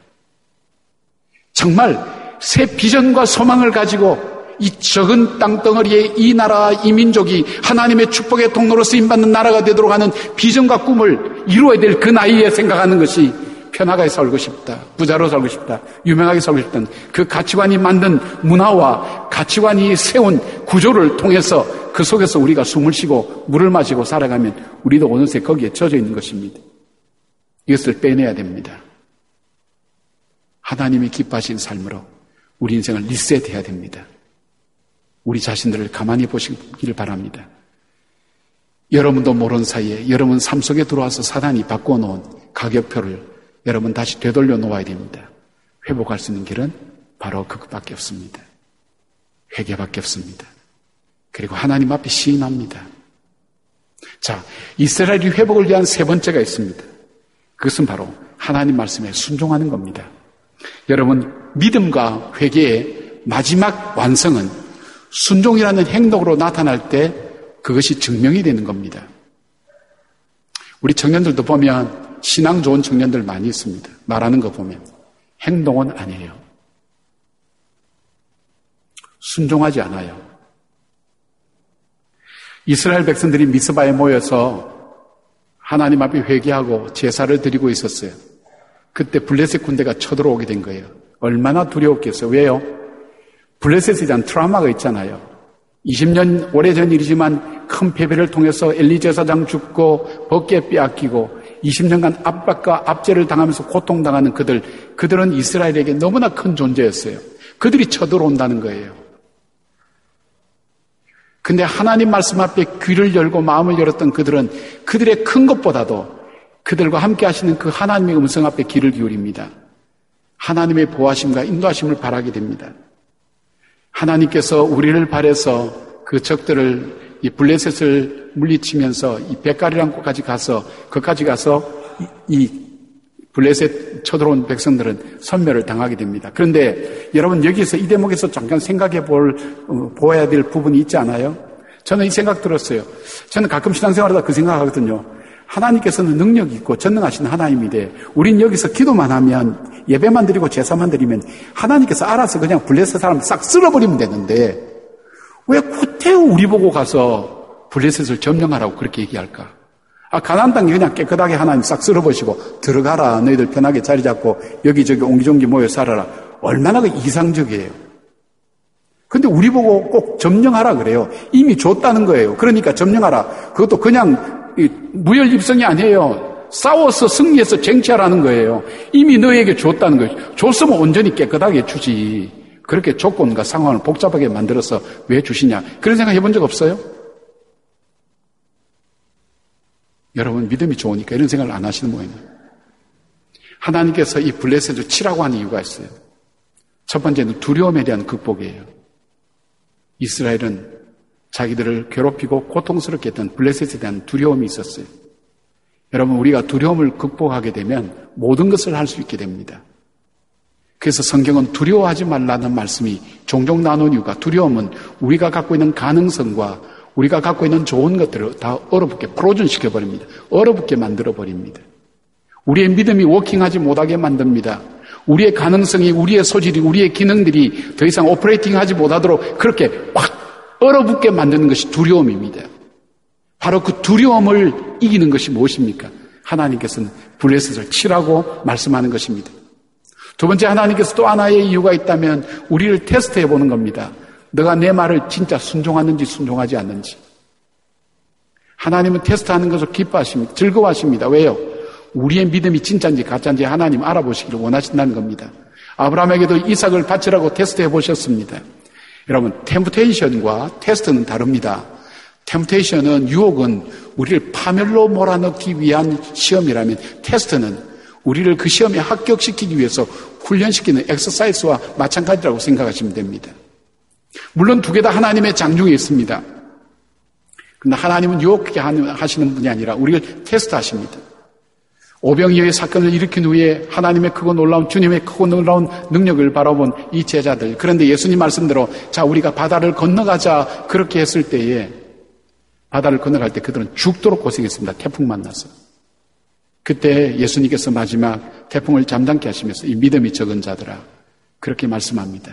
정말 새 비전과 소망을 가지고 이 적은 땅덩어리에 이 나라와 이 민족이 하나님의 축복의 통로로 쓰임받는 나라가 되도록 하는 비전과 꿈을 이루어야 될 그 나이에 생각하는 것이 편하게 살고 싶다, 부자로 살고 싶다, 유명하게 살고 싶다는 그 가치관이 만든 문화와 가치관이 세운 구조를 통해서 그 속에서 우리가 숨을 쉬고 물을 마시고 살아가면 우리도 어느새 거기에 젖어 있는 것입니다. 이것을 빼내야 됩니다. 하나님이 기뻐하신 삶으로 우리 인생을 리셋해야 됩니다. 우리 자신들을 가만히 보시기를 바랍니다. 여러분도 모르는 사이에 여러분 삶 속에 들어와서 사단이 바꿔놓은 가격표를 여러분 다시 되돌려 놓아야 됩니다. 회복할 수 있는 길은 바로 그것밖에 없습니다. 회개밖에 없습니다. 그리고 하나님 앞에 시인합니다. 자, 이스라엘이 회복을 위한 세 번째가 있습니다. 그것은 바로 하나님 말씀에 순종하는 겁니다. 여러분, 믿음과 회개의 마지막 완성은 순종이라는 행동으로 나타날 때 그것이 증명이 되는 겁니다. 우리 청년들도 보면 신앙 좋은 청년들 많이 있습니다. 말하는 거 보면 행동은 아니에요. 순종하지 않아요. 이스라엘 백성들이 미스바에 모여서 하나님 앞에 회개하고 제사를 드리고 있었어요. 그때 블레셋 군대가 쳐들어오게 된 거예요. 얼마나 두려웠겠어요. 왜요? 블레셋에 대한 트라우마가 있잖아요. 20년 오래전 일이지만 큰 패배를 통해서 엘리 제사장 죽고 벗게 빼앗기고 20년간 압박과 압제를 당하면서 고통당하는 그들은 이스라엘에게 너무나 큰 존재였어요. 그들이 쳐들어온다는 거예요. 근데 하나님 말씀 앞에 귀를 열고 마음을 열었던 그들은 그들의 큰 것보다도 그들과 함께 하시는 그 하나님의 음성 앞에 귀를 기울입니다. 하나님의 보호하심과 인도하심을 바라게 됩니다. 하나님께서 우리를 발해서 그 적들을 이 블레셋을 물리치면서 이 벳갈이라는 곳까지 가서 그까지 가서 이 블레셋 쳐들어온 백성들은 선멸을 당하게 됩니다. 그런데 여러분 여기서 이 대목에서 잠깐 생각해 보아야 될 부분이 있지 않아요? 저는 이 생각 들었어요. 저는 가끔 신앙생활하다 그 생각하거든요. 하나님께서는 능력이 있고 전능하신 하나님인데 우린 여기서 기도만 하면 예배만 드리고 제사만 드리면 하나님께서 알아서 그냥 블레셋 사람 싹 쓸어버리면 되는데 왜 구태여 우리 보고 가서 블레셋을 점령하라고 그렇게 얘기할까? 가나안 땅에 그냥 깨끗하게 하나님 싹 쓸어버리시고 들어가라. 너희들 편하게 자리 잡고 여기저기 옹기종기 모여 살아라. 얼마나 이상적이에요. 근데 우리 보고 꼭 점령하라 그래요. 이미 줬다는 거예요. 그러니까 점령하라. 그것도 그냥 무혈입성이 아니에요. 싸워서 승리해서 쟁취하라는 거예요. 이미 너에게 줬다는 거예요. 줬으면 온전히 깨끗하게 주지. 그렇게 조건과 상황을 복잡하게 만들어서 왜 주시냐. 그런 생각 해본 적 없어요? 여러분 믿음이 좋으니까 이런 생각을 안 하시는 모양이에요. 하나님께서 이 블레셋을 치라고 하는 이유가 있어요. 첫 번째는 두려움에 대한 극복이에요. 이스라엘은 자기들을 괴롭히고 고통스럽게 했던 블레셋에 대한 두려움이 있었어요. 여러분 우리가 두려움을 극복하게 되면 모든 것을 할 수 있게 됩니다. 그래서 성경은 두려워하지 말라는 말씀이 종종 나오는 이유가 두려움은 우리가 갖고 있는 가능성과 우리가 갖고 있는 좋은 것들을 다 얼어붙게 프로즌 시켜버립니다. 얼어붙게 만들어버립니다. 우리의 믿음이 워킹하지 못하게 만듭니다. 우리의 가능성이, 우리의 소질이, 우리의 기능들이 더 이상 오퍼레이팅하지 못하도록 그렇게 확 얼어붙게 만드는 것이 두려움입니다. 바로 그 두려움을 이기는 것이 무엇입니까? 하나님께서는 블레셋을 치라고 말씀하는 것입니다. 두 번째 하나님께서 또 하나의 이유가 있다면 우리를 테스트해 보는 겁니다. 너가 내 말을 진짜 순종하는지 순종하지 않는지. 하나님은 테스트하는 것을 기뻐하십니다. 즐거워하십니다. 왜요? 우리의 믿음이 진짜인지 가짜인지 하나님 알아보시기를 원하신다는 겁니다. 아브라함에게도 이삭을 바치라고 테스트해 보셨습니다. 여러분, 템프테이션과 테스트는 다릅니다. 템프테이션은 유혹은 우리를 파멸로 몰아넣기 위한 시험이라면 테스트는 우리를 그 시험에 합격시키기 위해서 훈련시키는 엑서사이즈와 마찬가지라고 생각하시면 됩니다. 물론 두 개 다 하나님의 장중에 있습니다. 그러나 하나님은 유혹하게 하시는 분이 아니라 우리를 테스트하십니다. 오병이어의 사건을 일으킨 후에 하나님의 크고 놀라운 주님의 크고 놀라운 능력을 바라본 이 제자들. 그런데 예수님 말씀대로 자 우리가 바다를 건너가자 그렇게 했을 때에 바다를 건너갈 때 그들은 죽도록 고생했습니다. 태풍 만나서. 그때 예수님께서 마지막 태풍을 잠잠케 하시면서 이 믿음이 적은 자들아 그렇게 말씀합니다.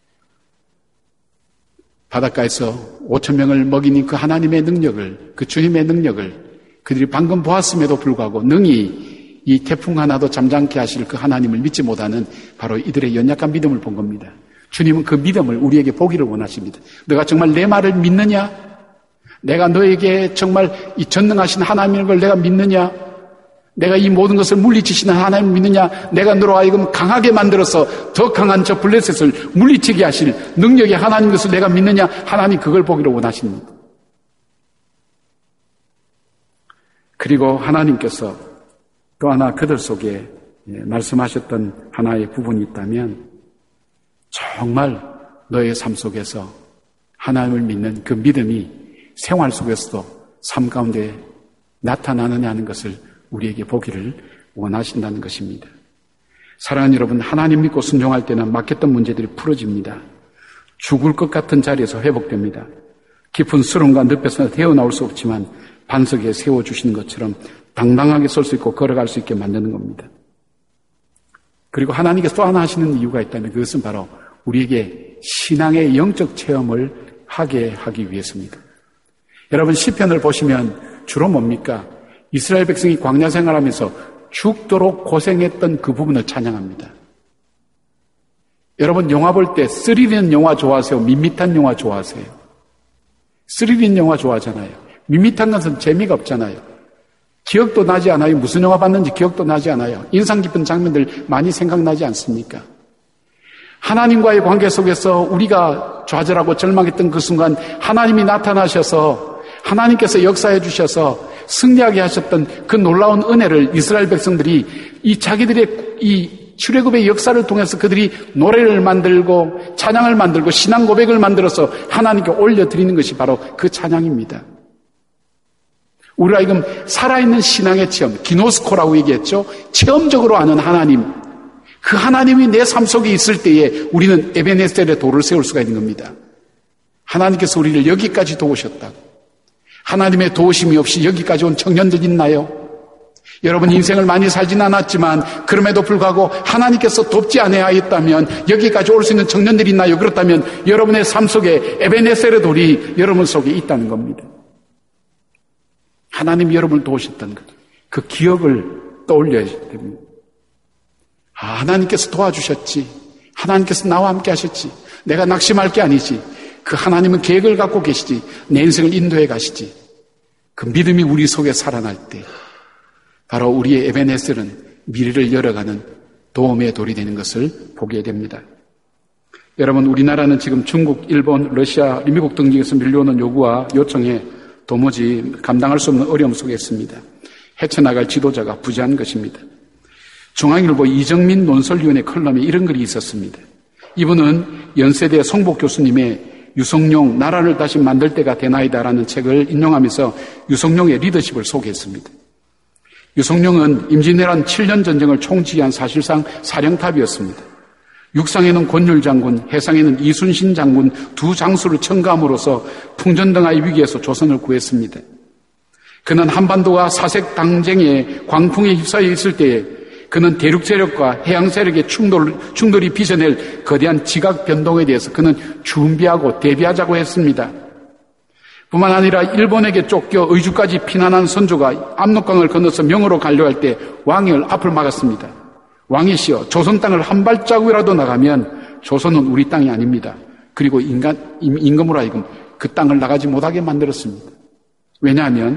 바닷가에서 5,000명을 먹이는 그 하나님의 능력을, 그 주님의 능력을 그들이 방금 보았음에도 불구하고 능히 이 태풍 하나도 잠잠케 하실 그 하나님을 믿지 못하는 바로 이들의 연약한 믿음을 본 겁니다. 주님은 그 믿음을 우리에게 보기를 원하십니다. 너가 정말 내 말을 믿느냐? 내가 너에게 정말 이 전능하신 하나님인 걸 내가 믿느냐? 내가 이 모든 것을 물리치시는 하나님을 믿느냐? 내가 너로 하여금 강하게 만들어서 더 강한 저 블레셋을 물리치게 하실 능력의 하나님 것을 내가 믿느냐? 하나님 그걸 보기를 원하십니다. 그리고 하나님께서 또 하나 그들 속에 말씀하셨던 하나의 부분이 있다면 정말 너의 삶 속에서 하나님을 믿는 그 믿음이 생활 속에서도 삶 가운데 나타나느냐 하는 것을 우리에게 보기를 원하신다는 것입니다. 사랑하는 여러분, 하나님 믿고 순종할 때는 막혔던 문제들이 풀어집니다. 죽을 것 같은 자리에서 회복됩니다. 깊은 수렁과 늪에서 헤어나올 수 없지만 반석에 세워주시는 것처럼 당당하게 설 수 있고 걸어갈 수 있게 만드는 겁니다. 그리고 하나님께서 또 하나 하시는 이유가 있다면 그것은 바로 우리에게 신앙의 영적 체험을 하게 하기 위해서입니다. 여러분, 시편을 보시면 주로 뭡니까? 이스라엘 백성이 광야 생활하면서 죽도록 고생했던 그 부분을 찬양합니다. 여러분, 영화 볼 때 스릴 있는 영화 좋아하세요? 밋밋한 영화 좋아하세요? 스릴 있는 영화 좋아하잖아요. 밋밋한 것은 재미가 없잖아요. 기억도 나지 않아요. 무슨 영화 봤는지 기억도 나지 않아요. 인상 깊은 장면들 많이 생각나지 않습니까? 하나님과의 관계 속에서 우리가 좌절하고 절망했던 그 순간 하나님이 나타나셔서 하나님께서 역사해 주셔서 승리하게 하셨던 그 놀라운 은혜를 이스라엘 백성들이 이 자기들의 이 출애굽의 역사를 통해서 그들이 노래를 만들고 찬양을 만들고 신앙 고백을 만들어서 하나님께 올려드리는 것이 바로 그 찬양입니다. 우리가 지금 살아있는 신앙의 체험, 기노스코라고 얘기했죠. 체험적으로 아는 하나님, 그 하나님이 내 삶 속에 있을 때에 우리는 에베네셀의 돌을 세울 수가 있는 겁니다. 하나님께서 우리를 여기까지 도우셨다. 하나님의 도우심이 없이 여기까지 온 청년들 있나요? 여러분, 인생을 많이 살진 않았지만 그럼에도 불구하고 하나님께서 돕지 아니하였다면 여기까지 올 수 있는 청년들이 있나요? 그렇다면 여러분의 삶 속에 에베네셀의 돌이 여러분 속에 있다는 겁니다. 하나님이 여러분을 도우셨다는 것, 그 기억을 떠올려야 됩니다. 하나님께서 도와주셨지. 하나님께서 나와 함께 하셨지. 내가 낙심할 게 아니지. 그 하나님은 계획을 갖고 계시지. 내 인생을 인도해 가시지. 그 믿음이 우리 속에 살아날 때 바로 우리의 에베네셀은 미래를 열어가는 도움의 돌이 되는 것을 보게 됩니다. 여러분, 우리나라는 지금 중국, 일본, 러시아, 미국 등지에서 밀려오는 요구와 요청에 도무지 감당할 수 없는 어려움 속에 있습니다. 헤쳐나갈 지도자가 부재한 것입니다. 중앙일보 이정민 논설위원회 컬럼에 이런 글이 있었습니다. 이분은 연세대 송복 교수님의 유성룡 나라를 다시 만들 때가 되나이다라는 책을 인용하면서 유성룡의 리더십을 소개했습니다. 유성룡은 임진왜란 7년 전쟁을 총지휘한 사실상 사령탑이었습니다. 육상에는 권율 장군, 해상에는 이순신 장군 두 장수를 첨가함으로써 풍전등화의 위기에서 조선을 구했습니다. 그는 한반도가 사색 당쟁의 광풍에 휩싸여 있을 때에 그는 대륙 세력과 해양 세력의 충돌이 빚어낼 거대한 지각 변동에 대해서 그는 준비하고 대비하자고 했습니다. 뿐만 아니라 일본에게 쫓겨 의주까지 피난한 선조가 압록강을 건너서 명으로 가려 할 때 왕을 앞을 막았습니다. 왕이시여, 조선 땅을 한 발자국이라도 나가면 조선은 우리 땅이 아닙니다. 그리고 임금으로 하여금 그 땅을 나가지 못하게 만들었습니다. 왜냐하면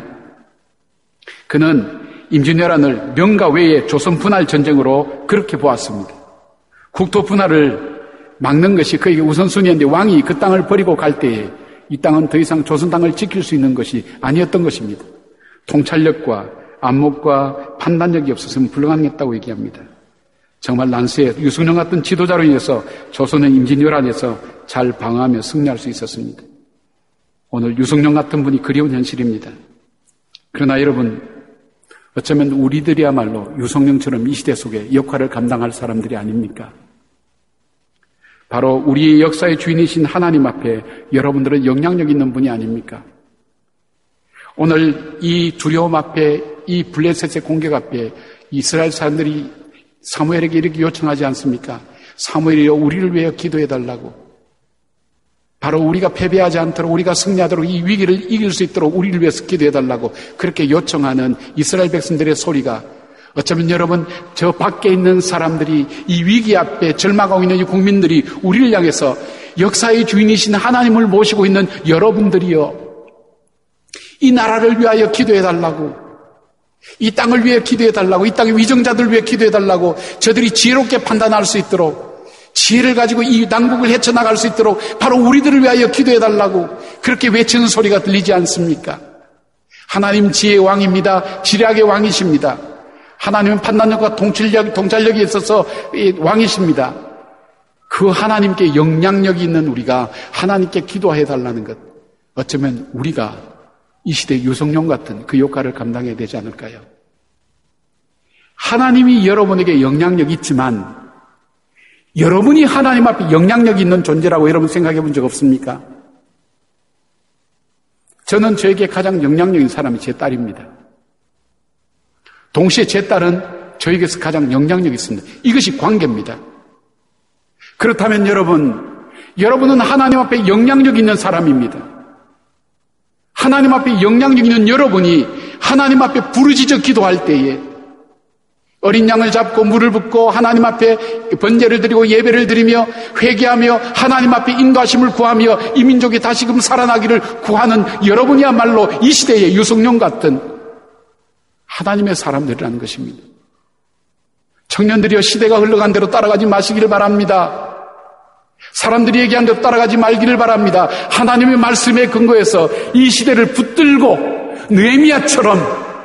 그는 임진왜란을 명가 외의 조선 분할 전쟁으로 그렇게 보았습니다. 국토 분할을 막는 것이 그에게 우선순위였는데 왕이 그 땅을 버리고 갈 때에 이 땅은 더 이상 조선 땅을 지킬 수 있는 것이 아니었던 것입니다. 통찰력과 안목과 판단력이 없었으면 불가능했다고 얘기합니다. 정말 난세에 유승룡 같은 지도자로 인해서 조선은 임진왜란에서 잘 방어하며 승리할 수 있었습니다. 오늘 유승룡 같은 분이 그리운 현실입니다. 그러나 여러분, 어쩌면 우리들이야말로 유성룡처럼 이 시대 속에 역할을 감당할 사람들이 아닙니까? 바로 우리의 역사의 주인이신 하나님 앞에 여러분들은 영향력 있는 분이 아닙니까? 오늘 이 두려움 앞에, 이 블레셋의 공격 앞에 이스라엘 사람들이 사무엘에게 이렇게 요청하지 않습니까? 사무엘이여, 우리를 위하여 기도해달라고. 바로 우리가 패배하지 않도록, 우리가 승리하도록, 이 위기를 이길 수 있도록 우리를 위해서 기도해달라고 그렇게 요청하는 이스라엘 백성들의 소리가, 어쩌면 여러분, 저 밖에 있는 사람들이, 이 위기 앞에 절망하고 있는 이 국민들이 우리를 향해서 역사의 주인이신 하나님을 모시고 있는 여러분들이여, 이 나라를 위하여 기도해달라고, 이 땅을 위해 기도해달라고, 이 땅의 위정자들을 위해 기도해달라고, 저들이 지혜롭게 판단할 수 있도록, 지혜를 가지고 이 난국을 헤쳐나갈 수 있도록 바로 우리들을 위하여 기도해달라고 그렇게 외치는 소리가 들리지 않습니까? 하나님 지혜의 왕입니다. 지략의 왕이십니다. 하나님은 판단력과 통찰력이 있어서 왕이십니다. 그 하나님께 영향력이 있는 우리가 하나님께 기도해달라는 것, 어쩌면 우리가 이 시대 유성룡 같은 그 역할을 감당해야 되지 않을까요? 하나님이 여러분에게 영향력이 있지만 여러분이 하나님 앞에 영향력이 있는 존재라고 여러분 생각해 본 적 없습니까? 저는 저에게 가장 영향력인 사람이 제 딸입니다. 동시에 제 딸은 저에게서 가장 영향력이 있습니다. 이것이 관계입니다. 그렇다면 여러분은 하나님 앞에 영향력 있는 사람입니다. 하나님 앞에 영향력 있는 여러분이 하나님 앞에 부르짖어 기도할 때에 어린 양을 잡고 물을 붓고 하나님 앞에 번제를 드리고 예배를 드리며 회개하며 하나님 앞에 인도하심을 구하며 이 민족이 다시금 살아나기를 구하는 여러분이야말로 이 시대의 유성룡 같은 하나님의 사람들이라는 것입니다. 청년들이여, 시대가 흘러간 대로 따라가지 마시기를 바랍니다. 사람들이 얘기한 대로 따라가지 말기를 바랍니다. 하나님의 말씀에 근거해서 이 시대를 붙들고 느헤미야처럼,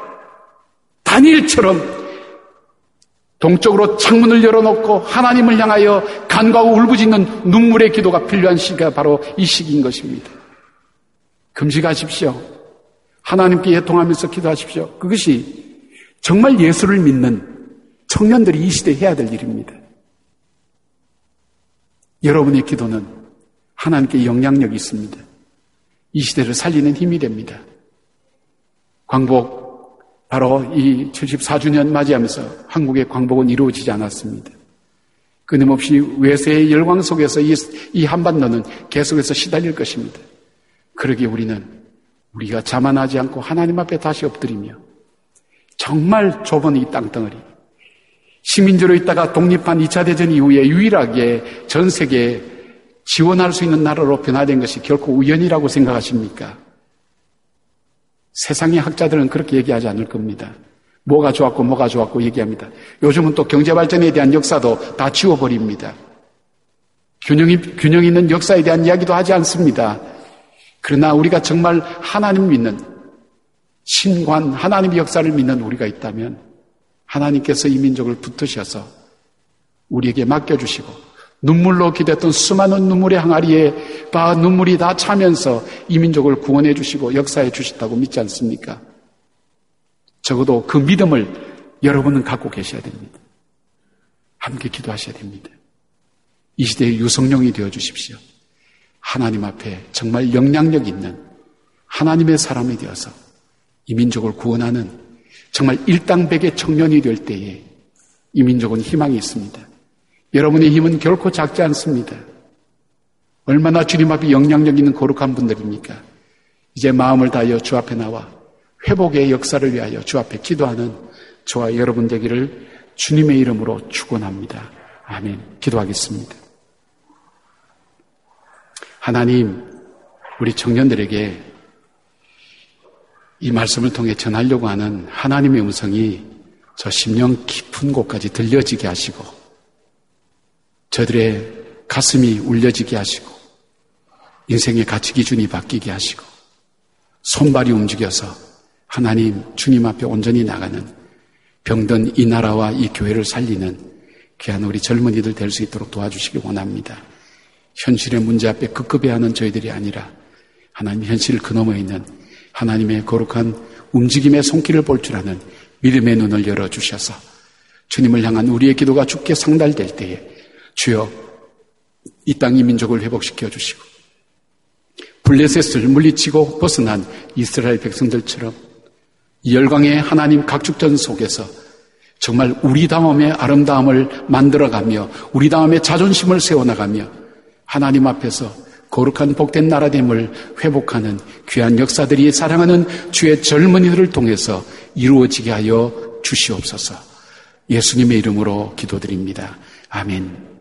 다니엘처럼 동쪽으로 창문을 열어놓고 하나님을 향하여 간과하고 울부짖는 눈물의 기도가 필요한 시기가 바로 이 시기인 것입니다. 금식하십시오. 하나님께 애통하면서 기도하십시오. 그것이 정말 예수를 믿는 청년들이 이 시대에 해야 될 일입니다. 여러분의 기도는 하나님께 영향력이 있습니다. 이 시대를 살리는 힘이 됩니다. 광복, 바로 이 74주년 맞이하면서 한국의 광복은 이루어지지 않았습니다. 끊임없이 외세의 열광 속에서 이 한반도는 계속해서 시달릴 것입니다. 그러기에 우리가 자만하지 않고 하나님 앞에 다시 엎드리며 정말 좁은 이 땅덩어리, 식민지로 있다가 독립한 2차 대전 이후에 유일하게 전 세계에 지원할 수 있는 나라로 변화된 것이 결코 우연이라고 생각하십니까? 세상의 학자들은 그렇게 얘기하지 않을 겁니다. 뭐가 좋았고 얘기합니다. 요즘은 또 경제발전에 대한 역사도 다 지워버립니다. 균형 있는 역사에 대한 이야기도 하지 않습니다. 그러나 우리가 정말 하나님 믿는 신관, 하나님의 역사를 믿는 우리가 있다면 하나님께서 이 민족을 붙드셔서 우리에게 맡겨주시고 눈물로 기댔던 수많은 눈물의 항아리에 눈물이 다 차면서 이 민족을 구원해 주시고 역사해 주셨다고 믿지 않습니까? 적어도 그 믿음을 여러분은 갖고 계셔야 됩니다. 함께 기도하셔야 됩니다. 이 시대의 유성룡이 되어 주십시오. 하나님 앞에 정말 영향력 있는 하나님의 사람이 되어서 이 민족을 구원하는 정말 일당백의 청년이 될 때에 이 민족은 희망이 있습니다. 여러분의 힘은 결코 작지 않습니다. 얼마나 주님 앞에 영향력 있는 거룩한 분들입니까? 이제 마음을 다하여 주 앞에 나와 회복의 역사를 위하여 주 앞에 기도하는 저와 여러분 되기를 주님의 이름으로 축원합니다. 아멘. 기도하겠습니다. 하나님, 우리 청년들에게 이 말씀을 통해 전하려고 하는 하나님의 음성이 저 심령 깊은 곳까지 들려지게 하시고 저들의 가슴이 울려지게 하시고 인생의 가치 기준이 바뀌게 하시고 손발이 움직여서 하나님 주님 앞에 온전히 나가는 병든 이 나라와 이 교회를 살리는 귀한 우리 젊은이들 될 수 있도록 도와주시기 원합니다. 현실의 문제 앞에 급급해하는 저희들이 아니라 하나님 현실 그 너머에 있는 하나님의 거룩한 움직임의 손길을 볼 줄 아는 믿음의 눈을 열어주셔서 주님을 향한 우리의 기도가 주께 상달될 때에 주여 이 땅 이 민족을 회복시켜 주시고 블레셋을 물리치고 벗어난 이스라엘 백성들처럼 이 열강의 하나님 각축전 속에서 정말 우리다움의 아름다움을 만들어가며 우리다움의 자존심을 세워나가며 하나님 앞에서 거룩한 복된 나라됨을 회복하는 귀한 역사들이 사랑하는 주의 젊은이들을 통해서 이루어지게 하여 주시옵소서. 예수님의 이름으로 기도드립니다. 아멘.